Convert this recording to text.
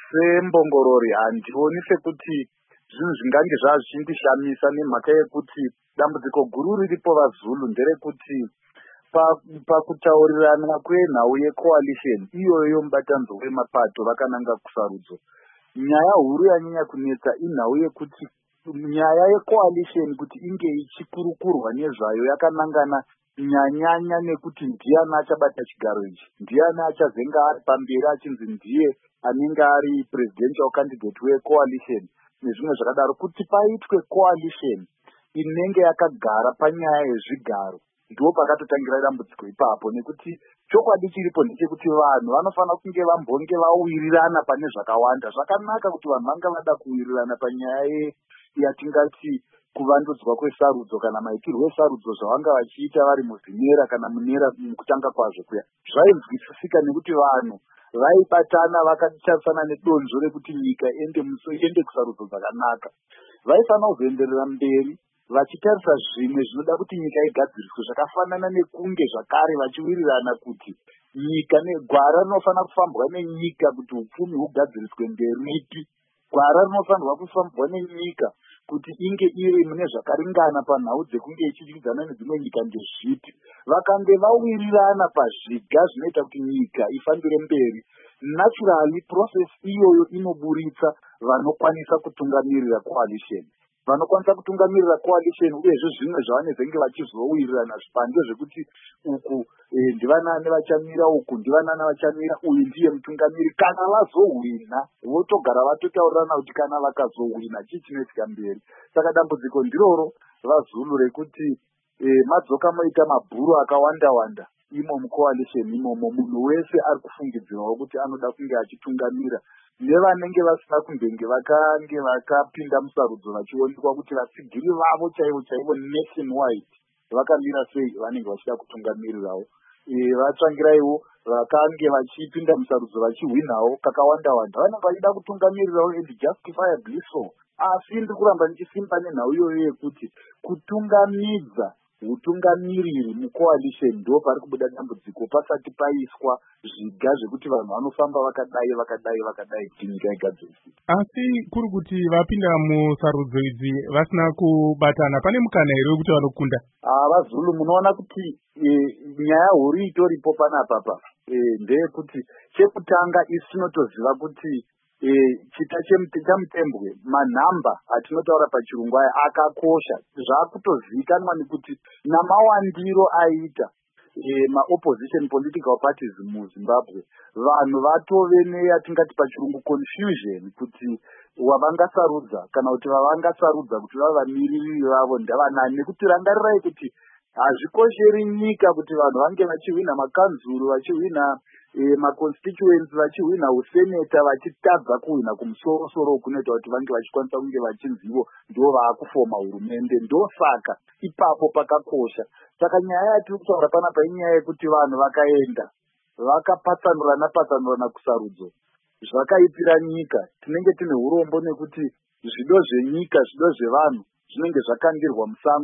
sembongorori handioni sekuti zvinhu zvingange zvazvichindishamisa nemhaka yekuti dambudziko guru riripo vaZulu nderekuti pakutaurirana kwenhau yecoalition iyoyo mubatanzwa wemapato vakananga kusarudzo, nyaya huru yanyanya kunetsa inhau yekuti nyaya yecoalition kuti inge ichikurukurwa nezvayo yakanangana nyanyanya nekuti ndiani achabata chigaro ichi, ndiani achazenga ari pamberi achinzi ndiye anenge ari presidential candidate wecoalition nezvimwe zvakadaro. Kuti paitwe coalition inenge yakagara panyaya yezvigaro ndo pakatotangira dambudziko ipapo, nekuti chokwadi chiripo ndechekuti vanhu vanofanira kunge vambonge vawirirana pane zvakawanda. Zvakanaka kuti vanhu vanga vada kuwirirana panyaya yatingati kuvandudzwa kwesarudzo kana maitirwo esarudzo zvavanga vachiita vari muvhinera kana munera mukutanga kwazvo kuya. Zvainzwisisika nekuti vanhu vaibatana vakatarisana nedonzvo rekuti nyika iende kusarudzo dzakanaka. Vaifanira kuzoenderera mberi vachitarisa zvimwe zvinoda kuti nyika igadziriswe, zvakafanana nekunge zvakare vachiwirirana kuti nyika negwara rinofanira kufambwa nenyika kuti upfumi hugadziriswe mberipi, gwara rinofanirwa kufambwa nenyika kuti inge iri mune zvakaringana panhau dzekunge ichidyidzana nedzimwe nyika ndezvipi. Vakange vawirirana pazviga zvinoita kuti nyika ifambire mberi, naturally process iyoyo inoburitsa vanokwanisa kutungamirira coalition. Vanokwanisa kutungamirira coalition uyezve zvimwe zvavanezenge vachizowirirana zvipande zvekuti uku ndivanani vachamira, uku ndivanani vachamira, uyu ndiye mutungamiri. Kana vazohwina votogara vatotaurirana kuti kana vakazohwina chii chinoitika mberi. Saka dambudziko ndiroro vaZulu rekuti madzoka moita mabhuru akawanda-wanda imo mucoalition imomo, munhu wese ari kufungidzirwawo kuti anoda kunge achitungamira, nevanenge vasina kumbenge vakange vakapinda musarudzo vachionekwa kuti vasigiri vavo chaivo chaivo nationwide vakamira sei vanenge vachida kutungamirirawo. Vatsvangiraiwo vakange vachipinda musarudzo vachihwinawo kakawanda-wanda vanenge vachida kutungamirirawo and justifiably so. Asi ndiri kuramba ndichisimba nenhau iyoyo yekuti kutungamidza utungamiriri mucoalition ndo pari kubuda dambudziko pasati paiswa zviga zvekuti vanhu vanofamba vakadai kuti nyika igadziriswe. Asi kuri kuti vapinda musarudzo idzi vasina kubatana, pane mukana here wekuti vanokunda? vaZulu munoona kuti nyaya huru itoripo panapapa ndeyekuti chekutanga isi tinotoziva kuti chita chamutembwe manhamba atinotaura pachirungu aya akakosha. Zvakutozivikanwa nekuti namawandiro aita maopposition political parties muZimbabwe, vanhu vatove neyatingati pachirungu confusion kuti wavangasarudza kana kuti vavangasarudza kuti vava vamiriri vavo ndavanani, nekuti rangarirai kuti hazvikosheri nyika kuti vanhu vange vachihwina makanzuru, vachihwina maconstituents, vachihwina useneta, vachitadza kuhwina kumusoro-soro kunoita kuti vange vachikwanisa kunge vachinzivo ndo vaakufoma hurumende. Ndosaka ipapo pakakosha. Saka nyaya yatiri kutaura panapa inyaya yekuti vanhu vakaenda vakapatsanurana kusarudzo zvakaipira nyika, tinenge tine urombo nekuti zvido zvenyika, zvido zvevanhu zvinenge zvakandirwa musango.